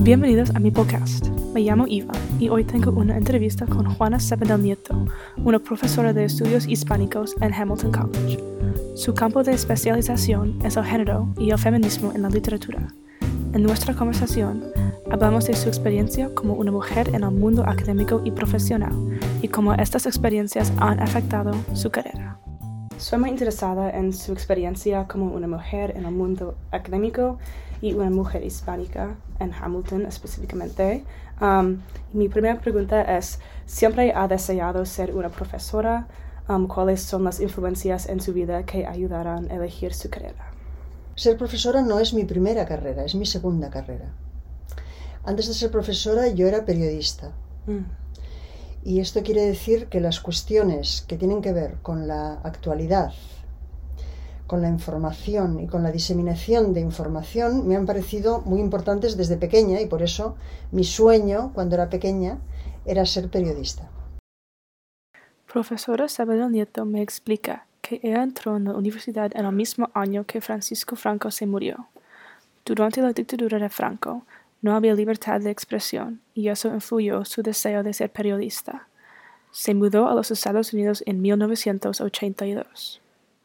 Bienvenidos a mi podcast. Me llamo Iva y hoy tengo una entrevista con Juana Cepeda Nieto, una profesora de estudios hispánicos en Hamilton College. Su campo de especialización es el género y el feminismo en la literatura. En nuestra conversación, hablamos de su experiencia como una mujer en el mundo académico y profesional y cómo estas experiencias han afectado su carrera. Soy muy interesada en su experiencia como una mujer en el mundo académico y una mujer hispánica en Hamilton específicamente. Mi primera pregunta es, ¿siempre ha deseado ser una profesora? ¿Cuáles son las influencias en su vida que ayudaron a elegir su carrera? Ser profesora no es mi primera carrera, es mi segunda carrera. Antes de ser profesora yo era periodista. Y esto quiere decir que las cuestiones que tienen que ver con la actualidad, con la información y con la diseminación de información me han parecido muy importantes desde pequeña y por eso mi sueño cuando era pequeña era ser periodista. Profesora Cepeda Nieto me explica que ella entró en la universidad en el mismo año que Francisco Franco se murió. Durante la dictadura de Franco, no había libertad de expresión y eso influyó su deseo de ser periodista. Se mudó a los Estados Unidos en 1982.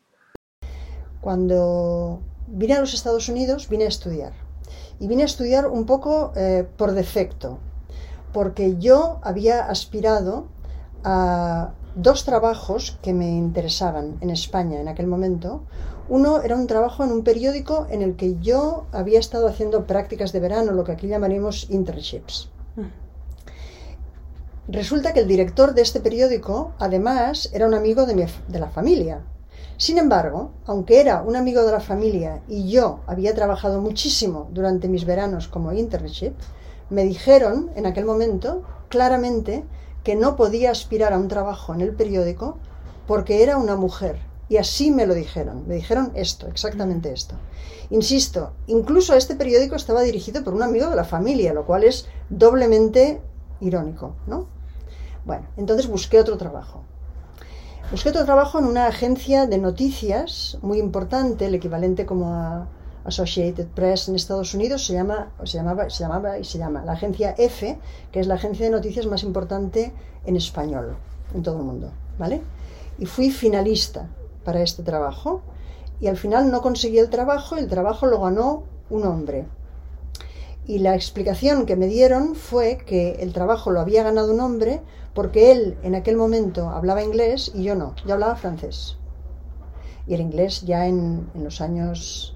Cuando vine a los Estados Unidos vine a estudiar. Y vine a estudiar un poco por defecto, porque yo había aspirado a dos trabajos que me interesaban en España en aquel momento. Uno era un trabajo en un periódico en el que yo había estado haciendo prácticas de verano, lo que aquí llamaríamos internships. Resulta que el director de este periódico, además, era un amigo de la familia. Sin embargo, aunque era un amigo de la familia y yo había trabajado muchísimo durante mis veranos como internship, me dijeron en aquel momento claramente que no podía aspirar a un trabajo en el periódico porque era una mujer. Y así me lo dijeron. Me dijeron esto, exactamente esto. Insisto, incluso este periódico estaba dirigido por un amigo de la familia, lo cual es doblemente irónico, ¿no? Bueno, entonces busqué otro trabajo. Busqué otro trabajo en una agencia de noticias muy importante, el equivalente como a Associated Press en Estados Unidos, se llama la agencia EFE, que es la agencia de noticias más importante en español en todo el mundo, ¿vale? Y fui finalista para este trabajo y al final no conseguí el trabajo lo ganó un hombre. Y la explicación que me dieron fue que el trabajo lo había ganado un hombre porque él en aquel momento hablaba inglés y yo no, yo hablaba francés. Y el inglés ya en los años,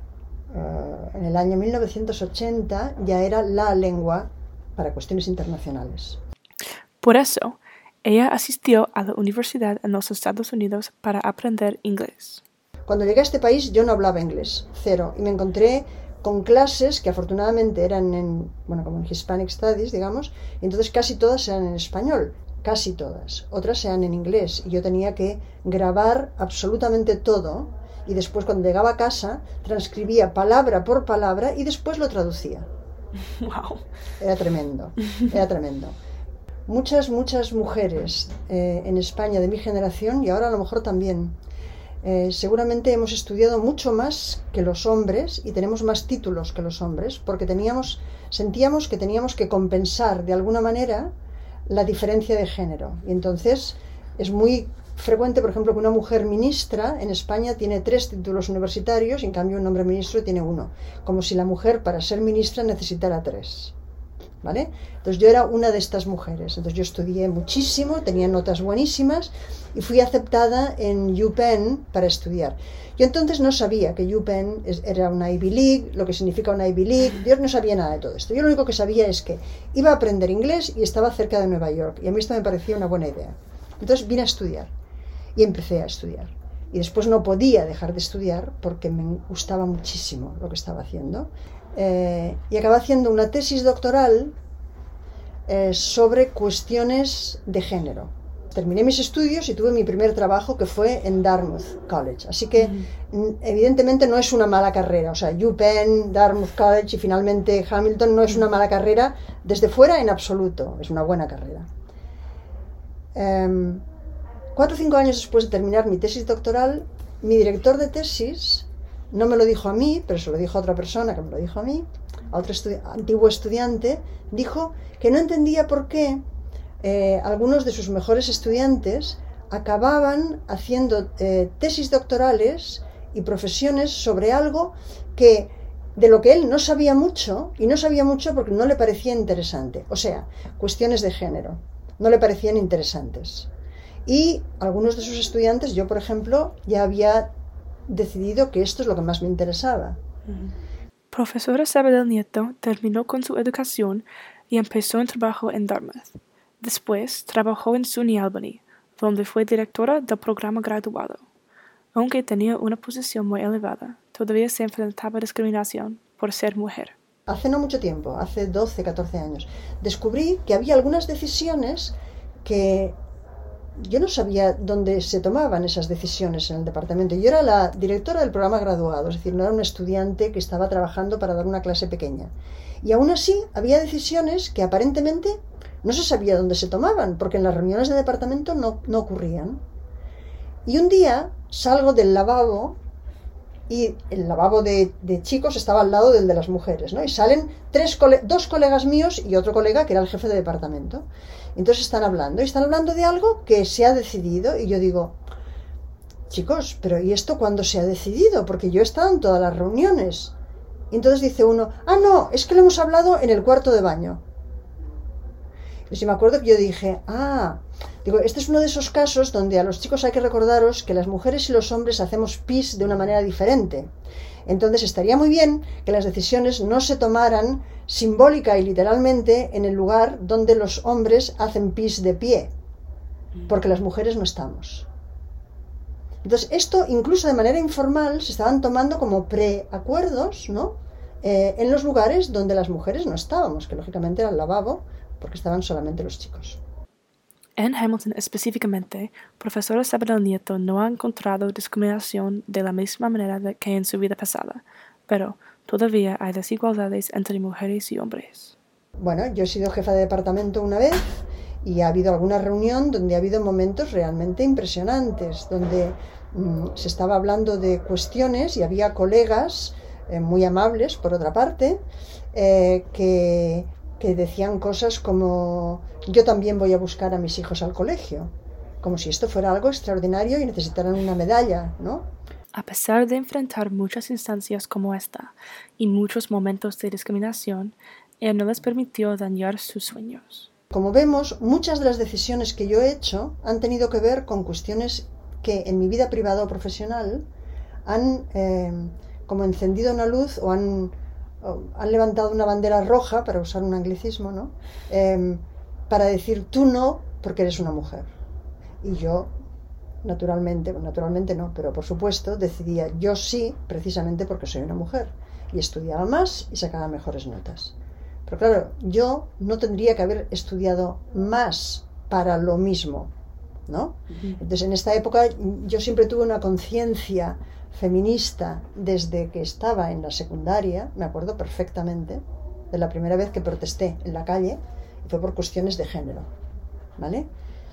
en el año 1980 ya era la lengua para cuestiones internacionales. Por eso, ella asistió a la universidad en los Estados Unidos para aprender inglés. Cuando llegué a este país yo no hablaba inglés, cero, y me encontré con clases que afortunadamente eran como en Hispanic Studies, digamos, y entonces casi todas eran en español, casi todas, otras eran en inglés, y yo tenía que grabar absolutamente todo, y después cuando llegaba a casa transcribía palabra por palabra y después lo traducía. Wow. Era tremendo, era tremendo. Muchas mujeres en España de mi generación, y ahora a lo mejor también, seguramente hemos estudiado mucho más que los hombres y tenemos más títulos que los hombres porque sentíamos que teníamos que compensar de alguna manera la diferencia de género. Y entonces es muy frecuente, por ejemplo, que una mujer ministra en España tiene 3 títulos universitarios y en cambio un hombre ministro tiene 1, como si la mujer para ser ministra necesitara 3. ¿Vale? Entonces yo era una de estas mujeres. Entonces yo estudié muchísimo, tenía notas buenísimas y fui aceptada en UPenn para estudiar. Yo entonces no sabía que UPenn era una Ivy League, lo que significa una Ivy League. Yo no sabía nada de todo esto. Yo lo único que sabía es que iba a aprender inglés y estaba cerca de Nueva York y a mí esto me parecía una buena idea. Entonces vine a estudiar y empecé a estudiar. Y después no podía dejar de estudiar porque me gustaba muchísimo lo que estaba haciendo. Y acabé haciendo una tesis doctoral sobre cuestiones de género. Terminé mis estudios y tuve mi primer trabajo que fue en Dartmouth College. Así que evidentemente no es una mala carrera. O sea, UPenn, Dartmouth College y finalmente Hamilton no es una mala carrera desde fuera en absoluto. Es una buena carrera. 4 o 5 años después de terminar mi tesis doctoral, mi director de tesis no me lo dijo a mí, pero se lo dijo a otra persona que me lo dijo a mí, a otro antiguo estudiante, dijo que no entendía por qué algunos de sus mejores estudiantes acababan haciendo tesis doctorales y profesiones sobre algo de lo que él no sabía mucho, y no sabía mucho porque no le parecía interesante. O sea, cuestiones de género no le parecían interesantes. Y algunos de sus estudiantes, yo por ejemplo, ya había decidido que esto es lo que más me interesaba. Profesora Sabadell Nieto terminó con su educación y empezó un trabajo en Dartmouth. Después trabajó en SUNY Albany, donde fue directora del programa graduado. Aunque tenía una posición muy elevada, todavía se enfrentaba a discriminación por ser mujer. Hace no mucho tiempo, hace 12, 14 años, descubrí que había algunas decisiones que yo no sabía dónde se tomaban esas decisiones en el departamento. Yo era la directora del programa graduado, es decir, no era un estudiante que estaba trabajando para dar una clase pequeña. Y aún así había decisiones que aparentemente no se sabía dónde se tomaban, porque en las reuniones de departamento no ocurrían. Y un día salgo del lavabo, y el lavabo de chicos estaba al lado del de las mujeres, ¿no? Y salen dos colegas míos y otro colega que era el jefe de departamento. Entonces están hablando de algo que se ha decidido, y yo digo, chicos, pero ¿y esto cuándo se ha decidido? Porque yo he estado en todas las reuniones. Y entonces dice uno, no, es que lo hemos hablado en el cuarto de baño. Y me acuerdo que yo dije, este es uno de esos casos donde a los chicos hay que recordaros que las mujeres y los hombres hacemos pis de una manera diferente. Entonces estaría muy bien que las decisiones no se tomaran simbólica y literalmente en el lugar donde los hombres hacen pis de pie, porque las mujeres no estamos. Entonces esto, incluso de manera informal, se estaban tomando como preacuerdos, ¿no? En los lugares donde las mujeres no estábamos, que lógicamente era el lavabo, porque estaban solamente los chicos. En Hamilton específicamente, profesora Sabadell Nieto no ha encontrado discriminación de la misma manera que en su vida pasada, pero todavía hay desigualdades entre mujeres y hombres. Bueno, yo he sido jefa de departamento una vez y ha habido alguna reunión donde ha habido momentos realmente impresionantes, donde se estaba hablando de cuestiones y había colegas muy amables, por otra parte, que decían cosas como yo también voy a buscar a mis hijos al colegio, como si esto fuera algo extraordinario y necesitaran una medalla, ¿no? A pesar de enfrentar muchas instancias como esta y muchos momentos de discriminación, ella no les permitió dañar sus sueños. Como vemos, muchas de las decisiones que yo he hecho han tenido que ver con cuestiones que en mi vida privada o profesional han como encendido una luz o han levantado una bandera roja, para usar un anglicismo, ¿no? Para decir tú no, porque eres una mujer. Y yo, naturalmente no, pero por supuesto, decidía yo sí, precisamente porque soy una mujer. Y estudiaba más y sacaba mejores notas. Pero claro, yo no tendría que haber estudiado más para lo mismo, ¿no? Entonces, en esta época yo siempre tuve una conciencia feminista desde que estaba en la secundaria, me acuerdo perfectamente de la primera vez que protesté en la calle, y fue por cuestiones de género, ¿vale?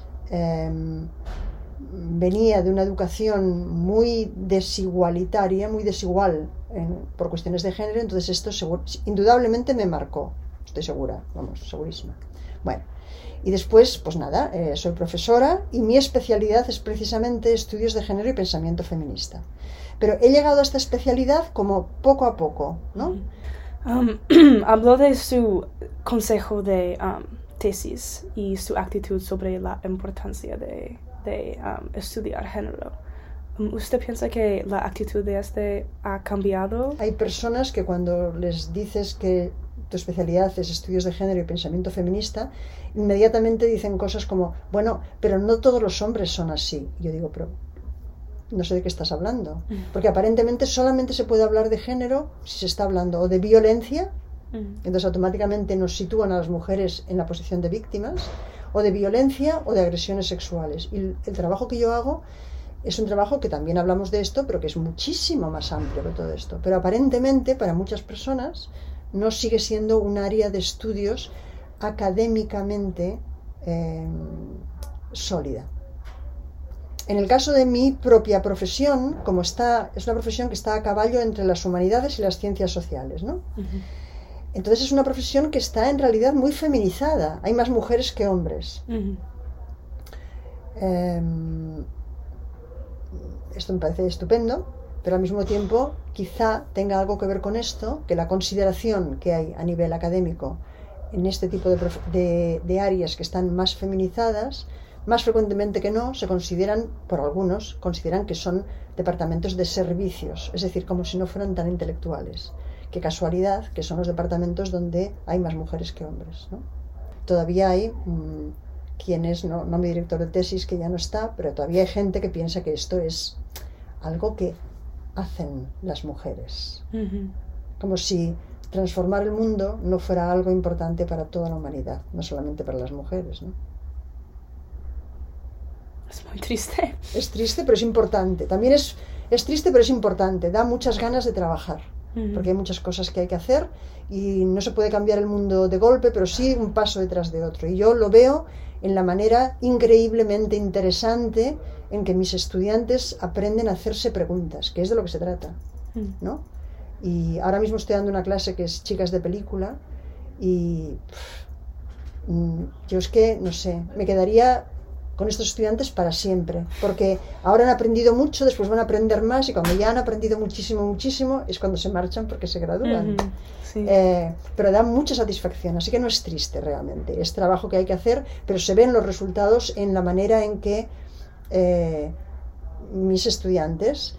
Venía de una educación muy desigualitaria, muy desigual por cuestiones de género, entonces esto indudablemente me marcó, estoy segura, segurísima. Bueno, y después, pues nada, soy profesora y mi especialidad es precisamente estudios de género y pensamiento feminista. Pero he llegado a esta especialidad como poco a poco, ¿no? Habló de su consejo de tesis y su actitud sobre la importancia de estudiar género. ¿Usted piensa que la actitud de este ha cambiado? Hay personas que cuando les dices que tu especialidad es estudios de género y pensamiento feminista, inmediatamente dicen cosas como, bueno, pero no todos los hombres son así. Y yo digo, pero no sé de qué estás hablando. Porque aparentemente solamente se puede hablar de género si se está hablando o de violencia, entonces automáticamente nos sitúan a las mujeres en la posición de víctimas, o de violencia o de agresiones sexuales. Y el trabajo que yo hago es un trabajo que también hablamos de esto, pero que es muchísimo más amplio que todo esto. Pero aparentemente para muchas personas no sigue siendo un área de estudios académicamente sólida. En el caso de mi propia profesión, es una profesión que está a caballo entre las humanidades y las ciencias sociales, ¿no? Entonces es una profesión que está en realidad muy feminizada. Hay más mujeres que hombres. Esto me parece estupendo, pero al mismo tiempo quizá tenga algo que ver con esto, que la consideración que hay a nivel académico en este tipo de áreas que están más feminizadas, más frecuentemente que no, se consideran, por algunos, consideran que son departamentos de servicios, es decir, como si no fueran tan intelectuales. Qué casualidad que son los departamentos donde hay más mujeres que hombres, ¿no? Todavía hay quien es, no mi director de tesis, que ya no está, pero todavía hay gente que piensa que esto es algo que hacen las mujeres. Como si transformar el mundo no fuera algo importante para toda la humanidad, no solamente para las mujeres, ¿no? Es muy triste. Es triste, pero es importante. También es triste, pero es importante. Da muchas ganas de trabajar, porque hay muchas cosas que hay que hacer y no se puede cambiar el mundo de golpe, pero sí un paso detrás de otro. Y yo lo veo en la manera increíblemente interesante en que mis estudiantes aprenden a hacerse preguntas, que es de lo que se trata, ¿no? Y ahora mismo estoy dando una clase que es chicas de película y yo es que, no sé, me quedaría con estos estudiantes para siempre, porque ahora han aprendido mucho, después van a aprender más y cuando ya han aprendido muchísimo es cuando se marchan porque se gradúan. Sí. Pero da mucha satisfacción, así que no es triste realmente, es trabajo que hay que hacer, pero se ven los resultados en la manera en que mis estudiantes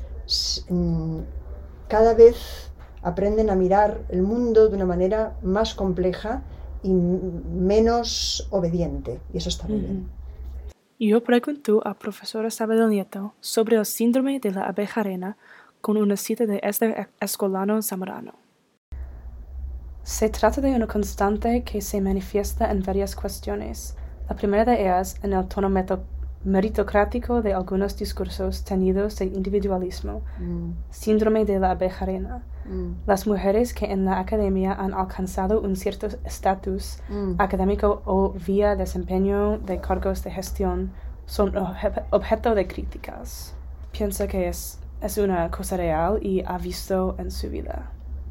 cada vez aprenden a mirar el mundo de una manera más compleja y menos obediente, y eso está muy bien. Yo pregunto a profesora Sabadell Nieto sobre el síndrome de la abeja reina con una cita de Esther Escolano Zamorano. Se trata de una constante que se manifiesta en varias cuestiones. La primera de ellas en el tono meritocrático de algunos discursos teñidos de individualismo. Síndrome de la abeja reina. Las mujeres que en la academia han alcanzado un cierto estatus académico o vía desempeño de cargos de gestión son objeto de críticas. Piensa que es una cosa real y ha visto en su vida.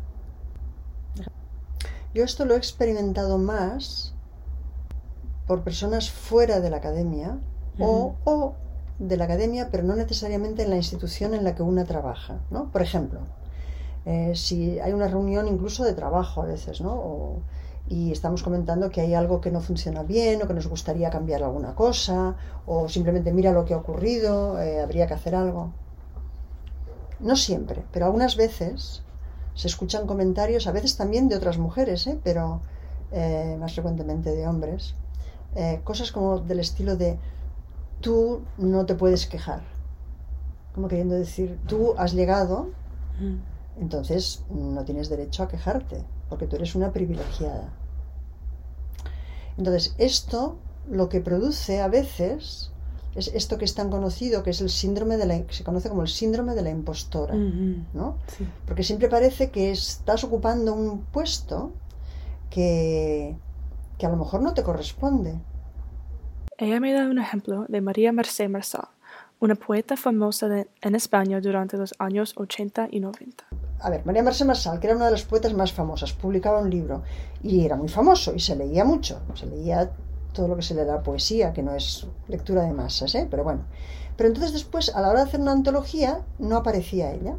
Yo esto lo he experimentado más por personas fuera de la academia o de la academia, pero no necesariamente en la institución en la que una trabaja, ¿no? Por ejemplo, si hay una reunión incluso de trabajo a veces, ¿no? Y estamos comentando que hay algo que no funciona bien o que nos gustaría cambiar alguna cosa o simplemente mira lo que ha ocurrido, habría que hacer algo. No siempre, pero algunas veces se escuchan comentarios, a veces también de otras mujeres, pero más frecuentemente de hombres, cosas como del estilo de tú no te puedes quejar, como queriendo decir tú has llegado, entonces no tienes derecho a quejarte porque tú eres una privilegiada. Entonces esto lo que produce a veces es esto que es tan conocido, que es el síndrome que se conoce como el síndrome de la impostora, ¿no? Sí. Porque siempre parece que estás ocupando un puesto que a lo mejor no te corresponde. Ella me da un ejemplo de María Mercé Marçal, una poeta famosa en España durante los años 80 y 90. A ver, María Mercé Marçal, que era una de las poetas más famosas, publicaba un libro y era muy famoso y se leía mucho, se leía todo lo que se le da poesía, que no es lectura de masas, pero bueno. Pero entonces después, a la hora de hacer una antología, no aparecía ella.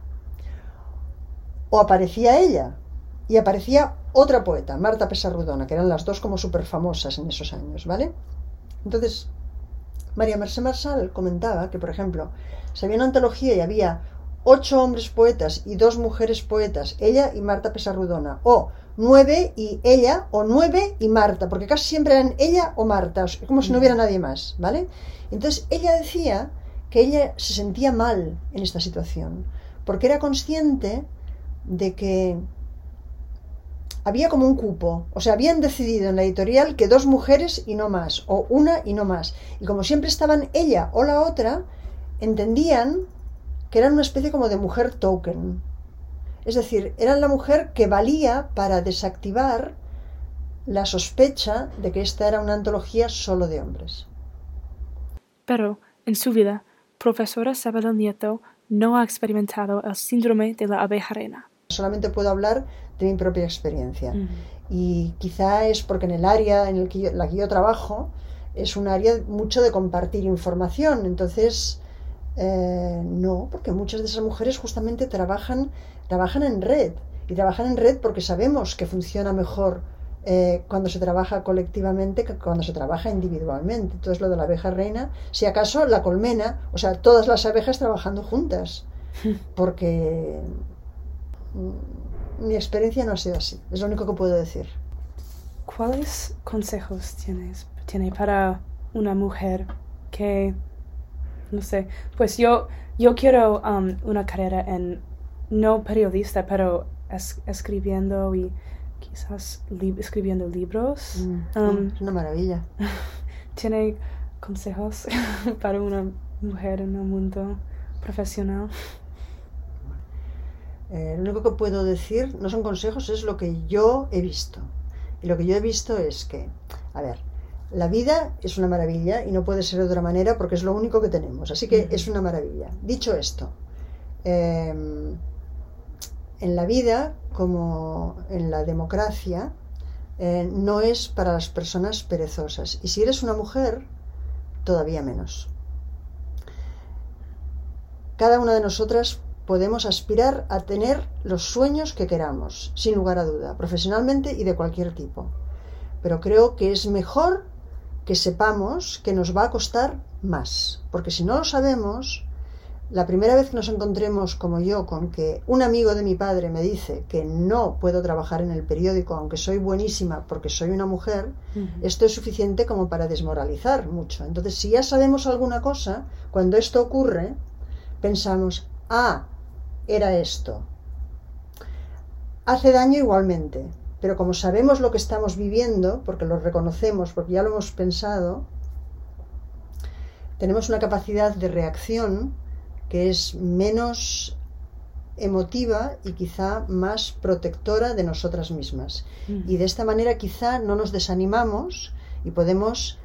O aparecía ella y aparecía otra poeta, Marta Pessarrodona, que eran las dos como súper famosas en esos años, ¿vale? Entonces, María Mercé Marçal comentaba que, por ejemplo, si había una antología y había 8 hombres poetas y 2 mujeres poetas, ella y Marta Pessarrodona, o 9 y ella, o 9 y Marta, porque casi siempre eran ella o Marta, como si no hubiera nadie más, ¿vale? Entonces ella decía que ella se sentía mal en esta situación, porque era consciente de que había como un cupo, o sea, habían decidido en la editorial que 2 mujeres y no más, o una y no más, y como siempre estaban ella o la otra, entendían que eran una especie como de mujer token. Es decir, eran la mujer que valía para desactivar la sospecha de que esta era una antología solo de hombres. Pero, en su vida, profesora Sabadell Nieto no ha experimentado el síndrome de la abeja reina. solamente puedo hablar de mi propia experiencia. Y quizá es porque en el área en la que yo trabajo es un área mucho de compartir información. Entonces, no, porque muchas de esas mujeres justamente trabajan en red. Y trabajan en red porque sabemos que funciona mejor cuando se trabaja colectivamente que cuando se trabaja individualmente. Entonces, lo de la abeja reina, si acaso la colmena, o sea, todas las abejas trabajando juntas. Porque mi experiencia no ha sido así. Es lo único que puedo decir. ¿Cuáles consejos tiene para una mujer que, no sé, pues yo quiero una carrera en, no periodista, pero escribiendo y quizás escribiendo libros? Es una maravilla. ¿Tiene consejos para una mujer en el mundo profesional? Lo único que puedo decir no son consejos, es lo que yo he visto. Y lo que yo he visto es que, a ver, la vida es una maravilla y no puede ser de otra manera porque es lo único que tenemos. Así que es una maravilla. Dicho esto, en la vida, como en la democracia, no es para las personas perezosas. Y si eres una mujer, todavía menos. Cada una de nosotras podemos aspirar a tener los sueños que queramos, sin lugar a duda, profesionalmente y de cualquier tipo. Pero creo que es mejor que sepamos que nos va a costar más, porque si no lo sabemos, la primera vez que nos encontremos, como yo, con que un amigo de mi padre me dice que no puedo trabajar en el periódico, aunque soy buenísima porque soy una mujer, esto es suficiente como para desmoralizar mucho. Entonces, si ya sabemos alguna cosa, cuando esto ocurre, pensamos, era esto. Hace daño igualmente, pero como sabemos lo que estamos viviendo, porque lo reconocemos, porque ya lo hemos pensado, tenemos una capacidad de reacción que es menos emotiva y quizá más protectora de nosotras mismas. Y de esta manera quizá no nos desanimamos y podemos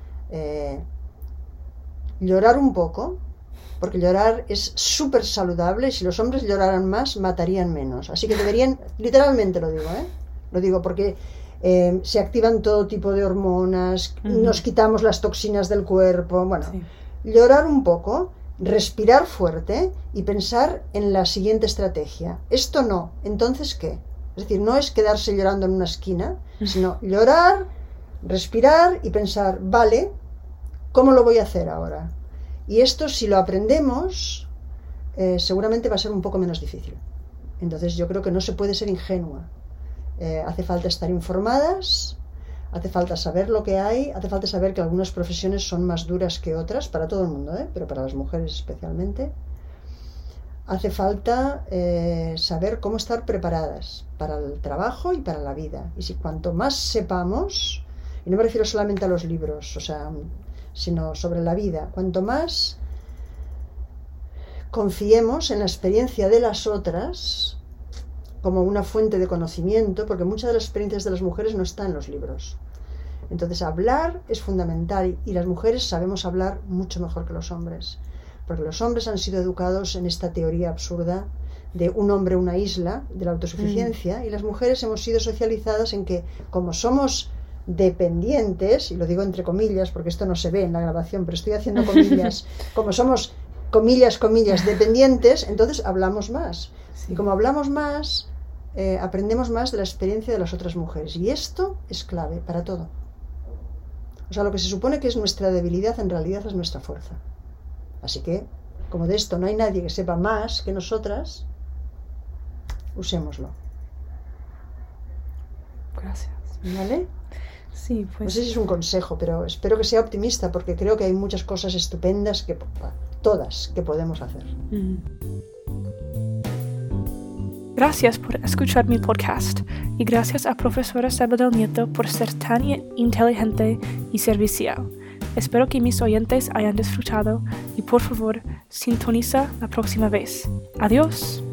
llorar un poco, porque llorar es súper saludable y si los hombres lloraran más, matarían menos. Así que deberían, literalmente lo digo, lo digo porque se activan todo tipo de hormonas, nos quitamos las toxinas del cuerpo, bueno, llorar un poco, respirar fuerte y pensar en la siguiente estrategia. Esto no, entonces ¿qué? Es decir, no es quedarse llorando en una esquina, sino llorar, respirar y pensar, vale, ¿cómo lo voy a hacer ahora? Y esto, si lo aprendemos, seguramente va a ser un poco menos difícil. Entonces yo creo que no se puede ser ingenua. Hace falta estar informadas, hace falta saber lo que hay, hace falta saber que algunas profesiones son más duras que otras, para todo el mundo, pero para las mujeres especialmente. Hace falta saber cómo estar preparadas para el trabajo y para la vida. Y si cuanto más sepamos, y no me refiero solamente a los libros, o sea, sino sobre la vida, cuanto más confiemos en la experiencia de las otras como una fuente de conocimiento, porque muchas de las experiencias de las mujeres no están en los libros. Entonces hablar es fundamental y las mujeres sabemos hablar mucho mejor que los hombres, porque los hombres han sido educados en esta teoría absurda de un hombre, una isla, de la autosuficiencia, y las mujeres hemos sido socializadas en que, como somos dependientes, y lo digo entre comillas porque esto no se ve en la grabación, pero estoy haciendo comillas, como somos comillas, dependientes, entonces hablamos más. Y como hablamos más, aprendemos más de la experiencia de las otras mujeres. Y esto es clave para todo. O sea, lo que se supone que es nuestra debilidad, en realidad es nuestra fuerza. Así que, como de esto no hay nadie que sepa más que nosotras, usémoslo. Gracias. ¿Vale? Sí, pues... No sé si es un consejo, pero espero que sea optimista, porque creo que hay muchas cosas estupendas, todas, que podemos hacer. Gracias por escuchar mi podcast y gracias a profesora Sabadell Nieto por ser tan inteligente y servicial. Espero que mis oyentes hayan disfrutado y por favor, sintoniza la próxima vez. Adiós.